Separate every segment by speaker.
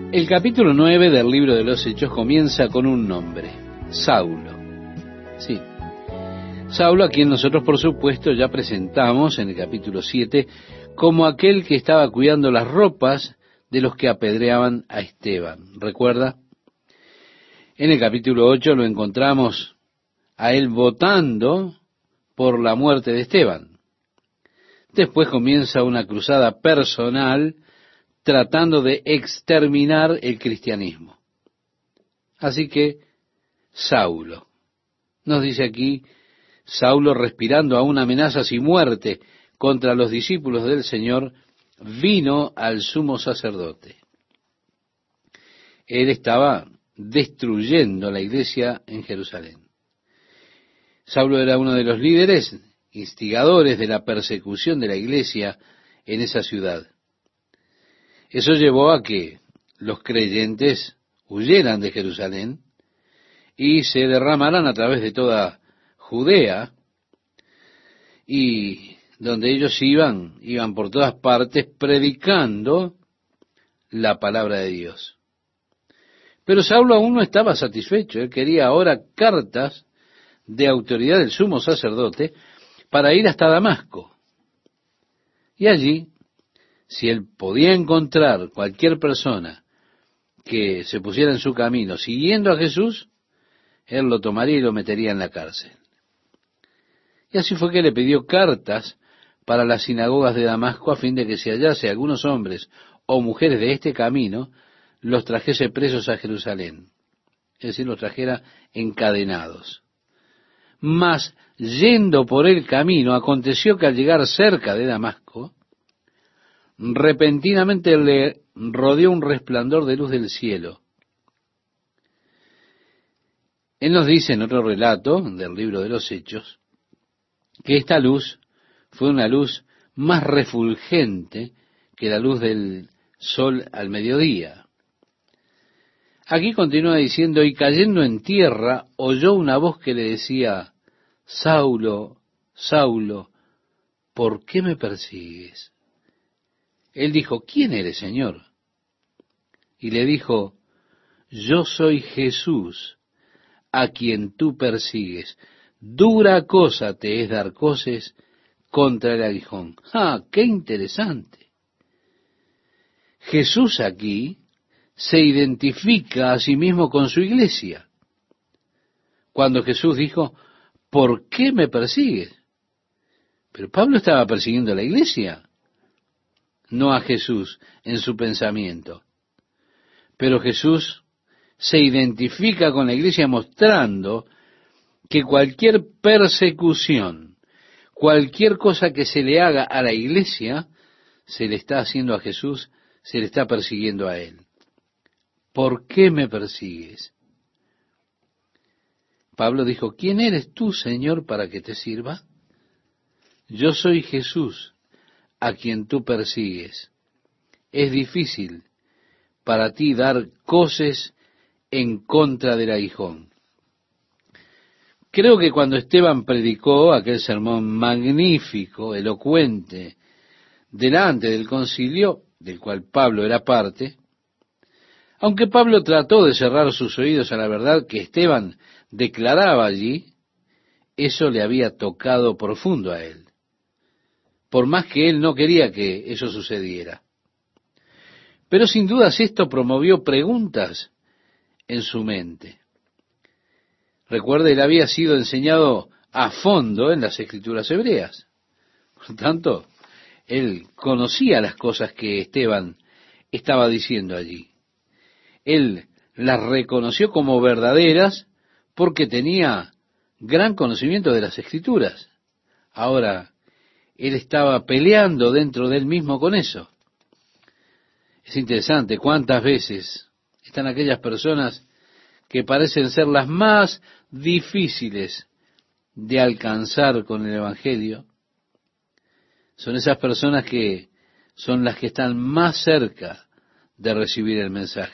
Speaker 1: El capítulo 9 del libro de los Hechos comienza con un nombre, Saulo. Sí, Saulo, a quien nosotros por supuesto ya presentamos en el capítulo 7 como aquel que estaba cuidando las ropas de los que apedreaban a Esteban. ¿Recuerda? En el capítulo 8 lo encontramos a él votando por la muerte de Esteban. Después comienza una cruzada personal tratando de exterminar el cristianismo. Así que Saulo, nos dice aquí, Saulo respirando aún amenazas y muerte contra los discípulos del Señor, vino al sumo sacerdote. Él estaba destruyendo la iglesia en Jerusalén. Saulo era uno de los líderes, instigadores de la persecución de la iglesia en esa ciudad. Eso llevó a que los creyentes huyeran de Jerusalén y se derramaran a través de toda Judea, y donde ellos iban por todas partes predicando la palabra de Dios. Pero Saulo aún no estaba satisfecho. Él quería ahora cartas de autoridad del sumo sacerdote para ir hasta Damasco. Y allí, si él podía encontrar cualquier persona que se pusiera en su camino siguiendo a Jesús, él lo tomaría y lo metería en la cárcel. Y así fue que le pidió cartas para las sinagogas de Damasco a fin de que si hallase algunos hombres o mujeres de este camino, los trajese presos a Jerusalén. Es decir, los trajera encadenados. Mas, yendo por el camino, aconteció que al llegar cerca de Damasco, repentinamente le rodeó un resplandor de luz del cielo. Él nos dice en otro relato del libro de los Hechos, que esta luz fue una luz más refulgente que la luz del sol al mediodía. Aquí continúa diciendo, y cayendo en tierra, oyó una voz que le decía, Saulo, Saulo, ¿por qué me persigues? Él dijo, ¿quién eres, Señor? Y le dijo, yo soy Jesús, a quien tú persigues. Dura cosa te es dar coces contra el aguijón. ¡Ah, qué interesante! Jesús aquí se identifica a sí mismo con su iglesia. Cuando Jesús dijo, ¿por qué me persigues? Pero Pablo estaba persiguiendo a la iglesia, no a Jesús en su pensamiento. Pero Jesús se identifica con la iglesia mostrando que cualquier persecución, cualquier cosa que se le haga a la iglesia, se le está haciendo a Jesús, se le está persiguiendo a él. ¿Por qué me persigues? Pablo dijo, ¿quién eres tú, Señor, para que te sirva? Yo soy Jesús, a quien tú persigues. Es difícil para ti dar coces en contra del aguijón. Creo que cuando Esteban predicó aquel sermón magnífico, elocuente, delante del concilio, del cual Pablo era parte, aunque Pablo trató de cerrar sus oídos a la verdad que Esteban declaraba allí, eso le había tocado profundo a él, por más que él no quería que eso sucediera. Pero sin dudas esto promovió preguntas en su mente. Recuerde, él había sido enseñado a fondo en las escrituras hebreas. Por tanto, él conocía las cosas que Esteban estaba diciendo allí. Él las reconoció como verdaderas porque tenía gran conocimiento de las escrituras. Ahora, él estaba peleando dentro de él mismo con eso. Es interesante cuántas veces están aquellas personas que parecen ser las más difíciles de alcanzar con el Evangelio. Son esas personas que son las que están más cerca de recibir el mensaje.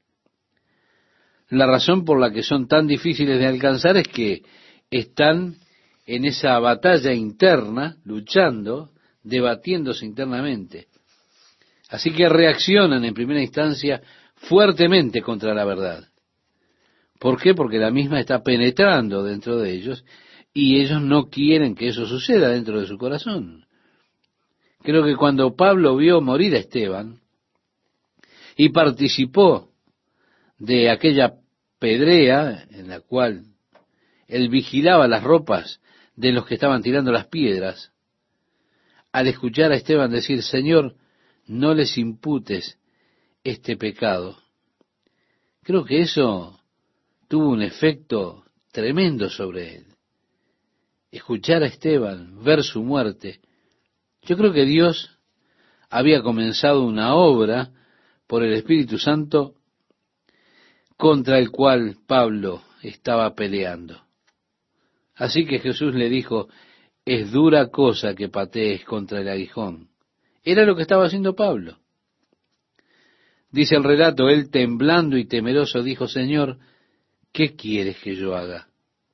Speaker 1: La razón por la que son tan difíciles de alcanzar es que están en esa batalla interna, luchando, debatiéndose internamente. Así que reaccionan en primera instancia fuertemente contra la verdad. ¿Por qué? Porque la misma está penetrando dentro de ellos y ellos no quieren que eso suceda dentro de su corazón. Creo que cuando Pablo vio morir a Esteban y participó de aquella pedrea en la cual él vigilaba las ropas de los que estaban tirando las piedras, al escuchar a Esteban decir, Señor, no les imputes este pecado, creo que eso tuvo un efecto tremendo sobre él. Escuchar a Esteban, ver su muerte, yo creo que Dios había comenzado una obra por el Espíritu Santo contra el cual Pablo estaba peleando. Así que Jesús le dijo, es dura cosa que patees contra el aguijón. Era lo que estaba haciendo Pablo. Dice el relato, él temblando y temeroso dijo, Señor, ¿qué quieres que yo haga?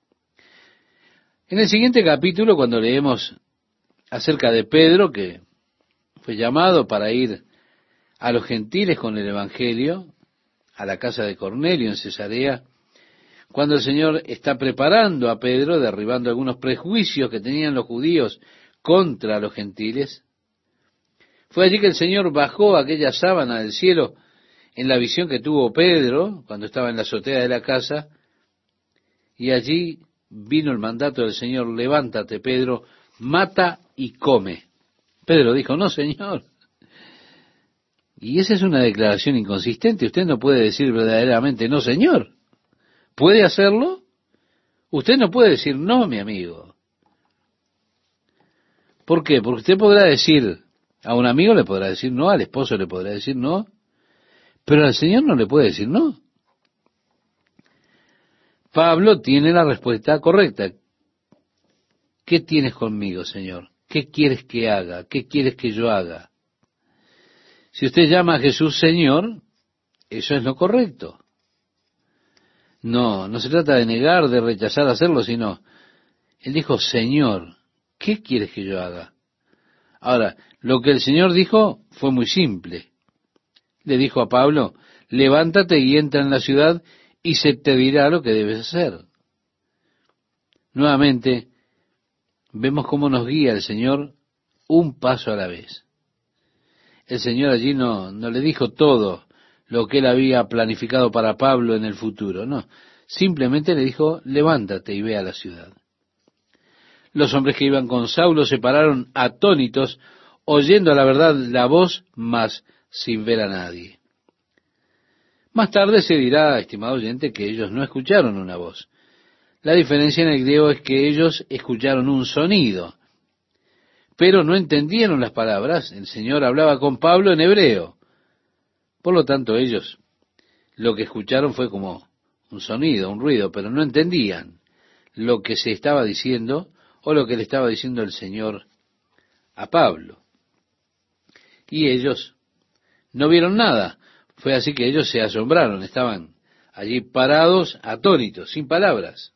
Speaker 1: En el siguiente capítulo, cuando leemos acerca de Pedro, que fue llamado para ir a los gentiles con el Evangelio, a la casa de Cornelio en Cesarea, cuando el Señor está preparando a Pedro, derribando algunos prejuicios que tenían los judíos contra los gentiles, fue allí que el Señor bajó aquella sábana del cielo en la visión que tuvo Pedro cuando estaba en la azotea de la casa, y allí vino el mandato del Señor, levántate Pedro, mata y come. Pedro dijo, no Señor. Y esa es una declaración inconsistente. Usted no puede decir verdaderamente no Señor. ¿Puede hacerlo? Usted no puede decir no, mi amigo. ¿Por qué? Porque usted podrá decir, a un amigo le podrá decir no, al esposo le podrá decir no, pero al Señor no le puede decir no. Pablo tiene la respuesta correcta. ¿Qué tienes conmigo, Señor? ¿Qué quieres que haga? ¿Qué quieres que yo haga? Si usted llama a Jesús Señor, eso es lo correcto. No se trata de negar, de rechazar hacerlo, sino, Él dijo, Señor, ¿qué quieres que yo haga? Ahora, lo que el Señor dijo fue muy simple. Le dijo a Pablo, levántate y entra en la ciudad y se te dirá lo que debes hacer. Nuevamente, vemos cómo nos guía el Señor un paso a la vez. El Señor allí no le dijo todo lo que Él había planificado para Pablo en el futuro, no. Simplemente le dijo, levántate y ve a la ciudad. Los hombres que iban con Saulo se pararon atónitos, oyendo a la verdad la voz, mas sin ver a nadie. Más tarde se dirá, estimado oyente, que ellos no escucharon una voz. La diferencia en el griego es que ellos escucharon un sonido, pero no entendieron las palabras. El Señor hablaba con Pablo en hebreo. Por lo tanto, ellos lo que escucharon fue como un sonido, un ruido, pero no entendían lo que se estaba diciendo o lo que le estaba diciendo el Señor a Pablo. Y ellos no vieron nada. Fue así que ellos se asombraron, estaban allí parados, atónitos, sin palabras.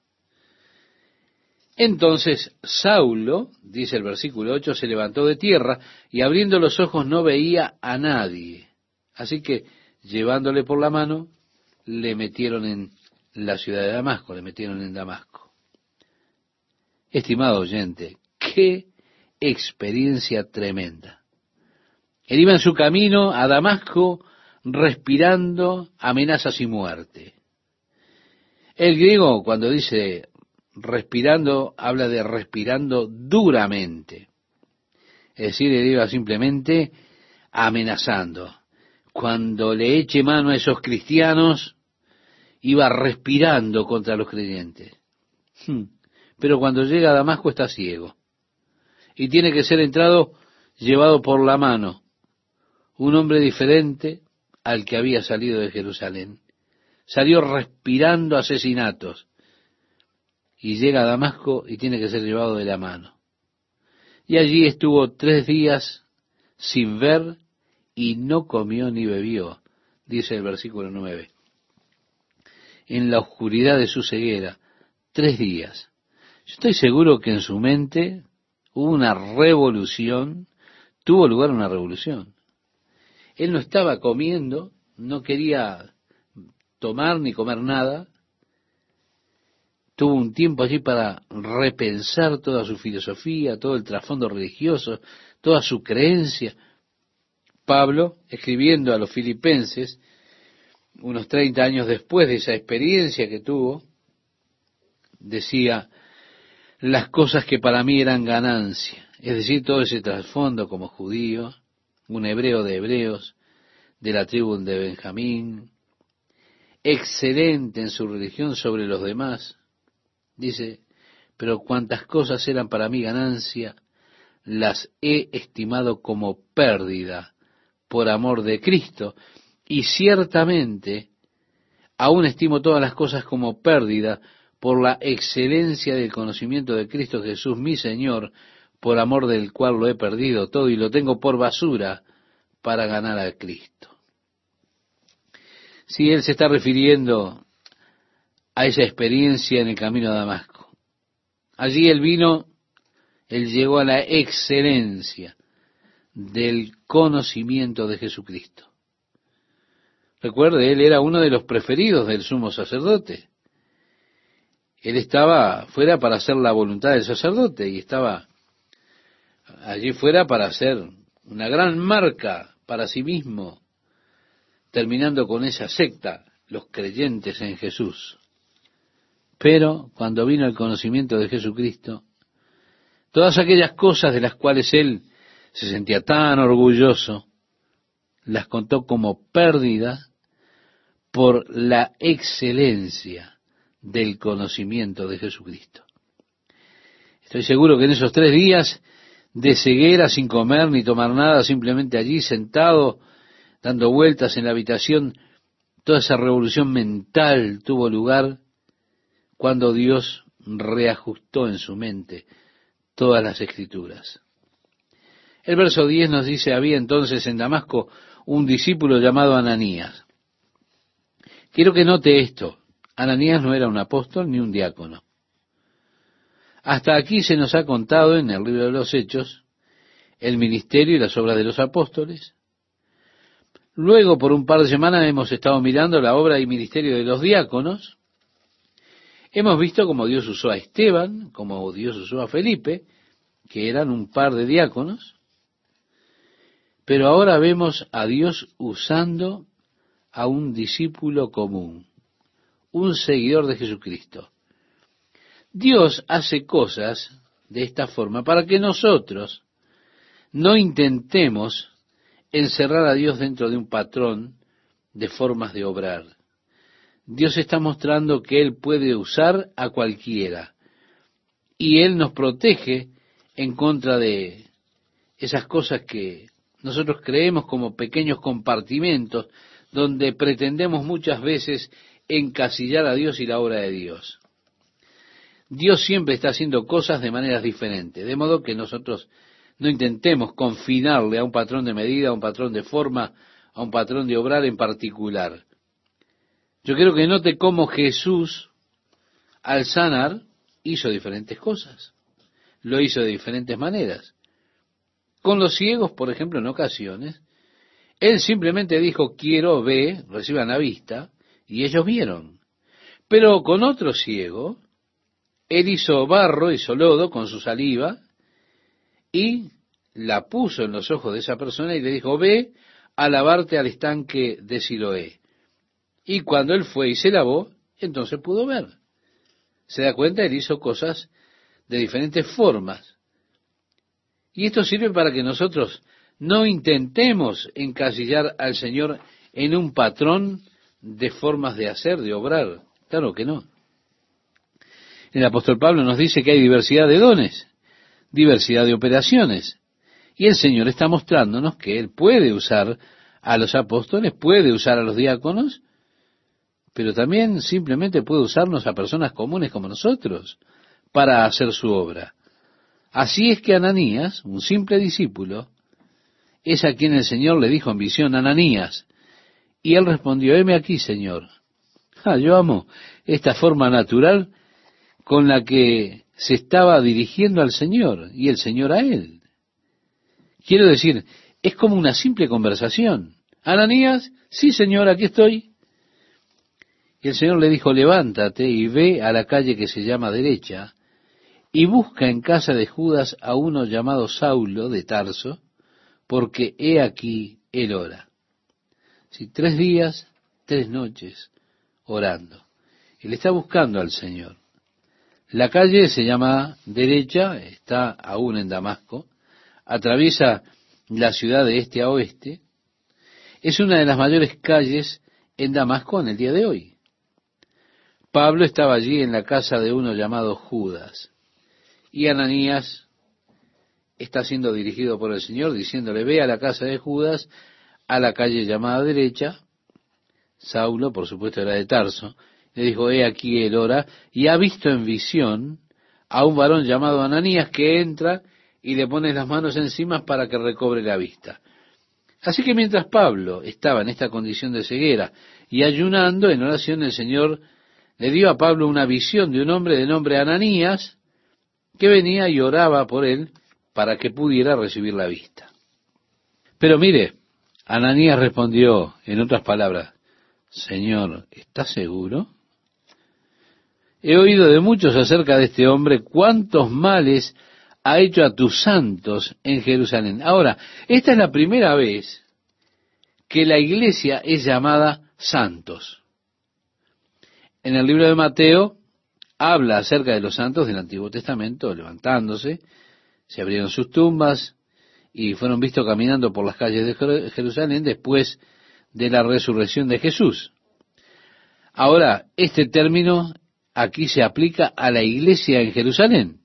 Speaker 1: Entonces Saulo, dice el versículo 8, se levantó de tierra y abriendo los ojos no veía a nadie. Así que llevándole por la mano, le metieron en la ciudad de Damasco, le metieron en Damasco. Estimado oyente, qué experiencia tremenda. Él iba en su camino a Damasco respirando amenazas y muerte. El griego, cuando dice respirando, habla de respirando duramente. Es decir, él iba simplemente amenazando. Cuando le eche mano a esos cristianos, iba respirando contra los creyentes. Pero cuando llega a Damasco está ciego. Y tiene que ser llevado por la mano. Un hombre diferente al que había salido de Jerusalén. Salió respirando asesinatos. Y llega a Damasco y tiene que ser llevado de la mano. Y allí estuvo 3 días sin ver y no comió ni bebió, dice el versículo 9. En la oscuridad de su ceguera, 3 días. Yo estoy seguro que en su mente hubo una revolución, tuvo lugar una revolución. Él no estaba comiendo no quería tomar ni comer nada. Tuvo un tiempo allí para repensar toda su filosofía, todo el trasfondo religioso, toda su creencia. Pablo, escribiendo a los filipenses, unos 30 años después de esa experiencia que tuvo, decía, las cosas que para mí eran ganancia, es decir, todo ese trasfondo como judío, un hebreo de hebreos, de la tribu de Benjamín, excelente en su religión sobre los demás. Dice, pero cuantas cosas eran para mí ganancia, las he estimado como pérdida por amor de Cristo, y ciertamente aún estimo todas las cosas como pérdida por la excelencia del conocimiento de Cristo Jesús, mi Señor, por amor del cual lo he perdido todo y lo tengo por basura para ganar a Cristo. Si él se está refiriendo a esa experiencia en el camino a Damasco. Allí él llegó a la excelencia del conocimiento de Jesucristo. Recuerde, él era uno de los preferidos del sumo sacerdote. Él estaba fuera para hacer la voluntad del sacerdote y estaba allí fuera para hacer una gran marca para sí mismo, terminando con esa secta, los creyentes en Jesús. Pero cuando vino el conocimiento de Jesucristo, todas aquellas cosas de las cuales él se sentía tan orgulloso, las contó como pérdida por la excelencia del conocimiento de Jesucristo. Estoy seguro que en esos 3 días de ceguera, sin comer ni tomar nada, simplemente allí sentado, dando vueltas en la habitación, toda esa revolución mental tuvo lugar cuando Dios reajustó en su mente todas las escrituras. El verso 10 nos dice, había entonces en Damasco un discípulo llamado Ananías. Quiero que note esto, Ananías no era un apóstol ni un diácono. Hasta aquí se nos ha contado en el libro de los Hechos el ministerio y las obras de los apóstoles. Luego, por un par de semanas, hemos estado mirando la obra y ministerio de los diáconos. Hemos visto cómo Dios usó a Esteban, cómo Dios usó a Felipe, que eran un par de diáconos. Pero ahora vemos a Dios usando a un discípulo común, un seguidor de Jesucristo. Dios hace cosas de esta forma para que nosotros no intentemos encerrar a Dios dentro de un patrón de formas de obrar. Dios está mostrando que Él puede usar a cualquiera y Él nos protege en contra de esas cosas que nosotros creemos como pequeños compartimentos donde pretendemos muchas veces encasillar a Dios y la obra de Dios. Dios siempre está haciendo cosas de maneras diferentes, de modo que nosotros no intentemos confinarle a un patrón de medida, a un patrón de forma, a un patrón de obrar en particular. Yo quiero que note cómo Jesús, al sanar, hizo diferentes cosas. Lo hizo de diferentes maneras. Con los ciegos, por ejemplo, en ocasiones, Él simplemente dijo, quiero, ve, reciban la vista, y ellos vieron. Pero con otro ciego, Él hizo barro, hizo lodo con su saliva, y la puso en los ojos de esa persona y le dijo, ve a lavarte al estanque de Siloé. Y cuando él fue y se lavó, entonces pudo ver. Se da cuenta, él hizo cosas de diferentes formas. Y esto sirve para que nosotros no intentemos encasillar al Señor en un patrón de formas de hacer, de obrar. Claro que no. El apóstol Pablo nos dice que hay diversidad de dones, diversidad de operaciones. Y el Señor está mostrándonos que Él puede usar a los apóstoles, puede usar a los diáconos, pero también simplemente puede usarnos a personas comunes como nosotros para hacer su obra. Así es que Ananías, un simple discípulo, es a quien el Señor le dijo en visión, Ananías, y él respondió, heme aquí, Señor. Yo amo esta forma natural con la que se estaba dirigiendo al Señor y el Señor a él. Quiero decir, es como una simple conversación. Ananías, sí, Señor, aquí estoy. Y el Señor le dijo, levántate y ve a la calle que se llama Derecha, y busca en casa de Judas a uno llamado Saulo de Tarso, porque he aquí él ora. Sí, 3 días, 3 noches orando. Él está buscando al Señor. La calle se llama Derecha, está aún en Damasco, atraviesa la ciudad de este a oeste. Es una de las mayores calles en Damasco en el día de hoy. Pablo estaba allí en la casa de uno llamado Judas, y Ananías está siendo dirigido por el Señor, diciéndole, ve a la casa de Judas, a la calle llamada Derecha. Saulo, por supuesto, era de Tarso. Le dijo, he aquí él ora, y ha visto en visión a un varón llamado Ananías que entra y le pone las manos encima para que recobre la vista. Así que mientras Pablo estaba en esta condición de ceguera y ayunando en oración, el Señor le dio a Pablo una visión de un hombre de nombre Ananías que venía y oraba por él para que pudiera recibir la vista. Pero mire, Ananías respondió, en otras palabras, Señor, ¿estás seguro? He oído de muchos acerca de este hombre, cuántos males ha hecho a tus santos en Jerusalén. Ahora, esta es la primera vez que la iglesia es llamada santos. En el libro de Mateo habla acerca de los santos del Antiguo Testamento, levantándose, se abrieron sus tumbas y fueron vistos caminando por las calles de Jerusalén después de la resurrección de Jesús. Ahora, este término aquí se aplica a la iglesia en Jerusalén.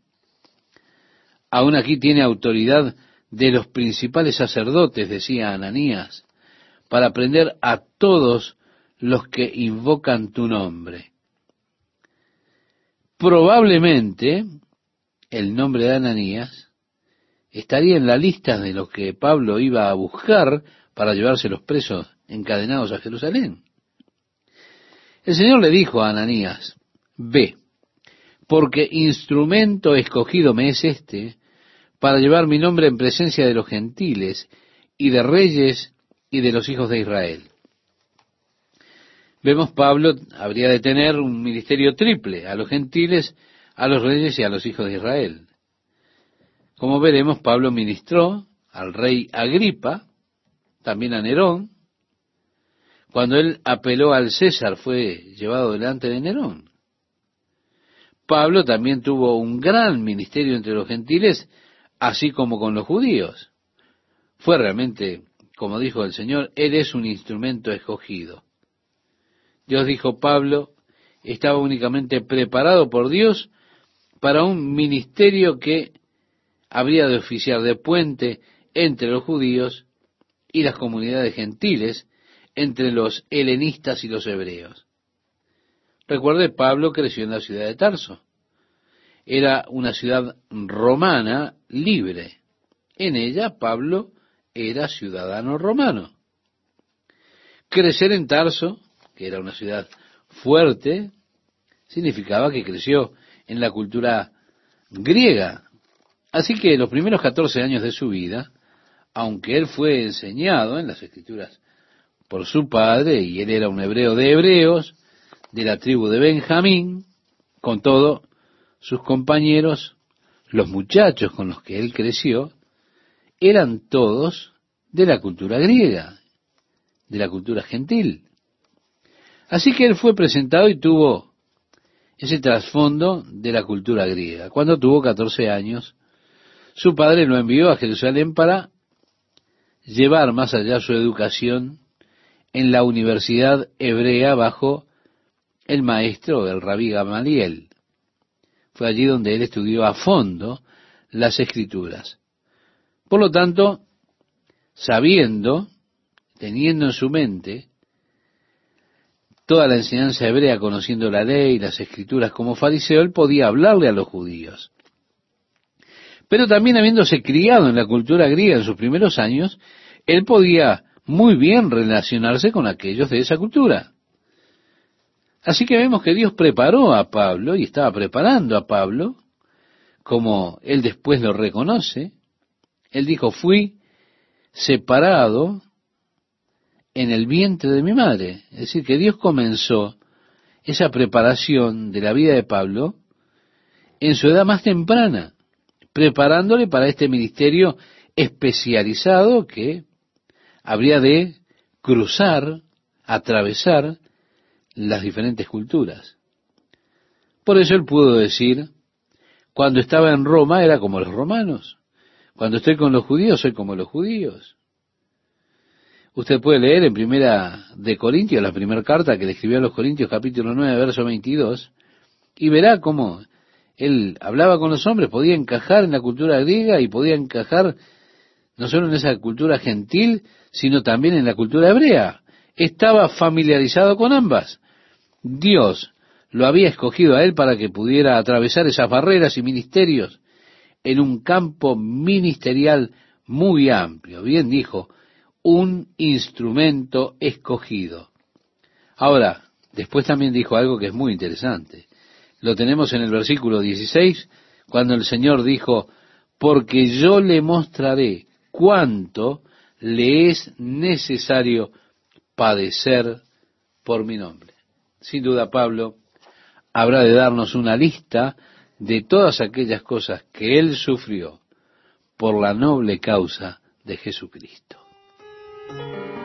Speaker 1: Aún aquí tiene autoridad de los principales sacerdotes, decía Ananías, para prender a todos los que invocan tu nombre. Probablemente el nombre de Ananías estaría en la lista de los que Pablo iba a buscar para llevárselos presos encadenados a Jerusalén. El Señor le dijo a Ananías, ve, porque instrumento escogido me es este para llevar mi nombre en presencia de los gentiles y de reyes y de los hijos de Israel. Vemos, Pablo habría de tener un ministerio triple, a los gentiles, a los reyes y a los hijos de Israel. Como veremos, Pablo ministró al rey Agripa, también a Nerón. Cuando él apeló al César, fue llevado delante de Nerón. Pablo también tuvo un gran ministerio entre los gentiles, así como con los judíos. Fue realmente, como dijo el Señor, él es un instrumento escogido. Dios dijo, Pablo estaba únicamente preparado por Dios para un ministerio que habría de oficiar de puente entre los judíos y las comunidades gentiles, entre los helenistas y los hebreos. Recuerde, Pablo creció en la ciudad de Tarso. Era una ciudad romana libre. En ella Pablo era ciudadano romano. Crecer en Tarso, que era una ciudad fuerte, significaba que creció en la cultura griega. Así que los primeros 14 años de su vida, aunque él fue enseñado en las Escrituras por su padre, y él era un hebreo de hebreos, de la tribu de Benjamín, con todo, sus compañeros, los muchachos con los que él creció, eran todos de la cultura griega, de la cultura gentil. Así que él fue presentado y tuvo ese trasfondo de la cultura griega. Cuando tuvo 14 años, su padre lo envió a Jerusalén para llevar más allá su educación en la universidad hebrea bajo el maestro, el rabí Gamaliel. Fue allí donde él estudió a fondo las Escrituras. Por lo tanto, sabiendo, teniendo en su mente toda la enseñanza hebrea, conociendo la ley y las Escrituras como fariseo, él podía hablarle a los judíos. Pero también habiéndose criado en la cultura griega en sus primeros años, él podía muy bien relacionarse con aquellos de esa cultura. Así que vemos que Dios preparó a Pablo y estaba preparando a Pablo, como él después lo reconoce. Él dijo, fui separado en el vientre de mi madre. Es decir, que Dios comenzó esa preparación de la vida de Pablo en su edad más temprana, preparándole para este ministerio especializado que habría de cruzar, atravesar las diferentes culturas. Por eso él pudo decir, cuando estaba en Roma era como los romanos, cuando estoy con los judíos soy como los judíos. Usted puede leer en Primera de Corintios, la primera carta que le escribió a los Corintios, capítulo 9, verso 22, y verá cómo él hablaba con los hombres, podía encajar en la cultura griega y podía encajar no solo en esa cultura gentil, sino también en la cultura hebrea. Estaba familiarizado con ambas. Dios lo había escogido a él para que pudiera atravesar esas barreras y ministerios en un campo ministerial muy amplio. Bien dijo, un instrumento escogido. Ahora, después también dijo algo que es muy interesante. Lo tenemos en el versículo 16, cuando el Señor dijo, porque yo le mostraré cuánto le es necesario padecer por mi nombre. Sin duda, Pablo habrá de darnos una lista de todas aquellas cosas que él sufrió por la noble causa de Jesucristo.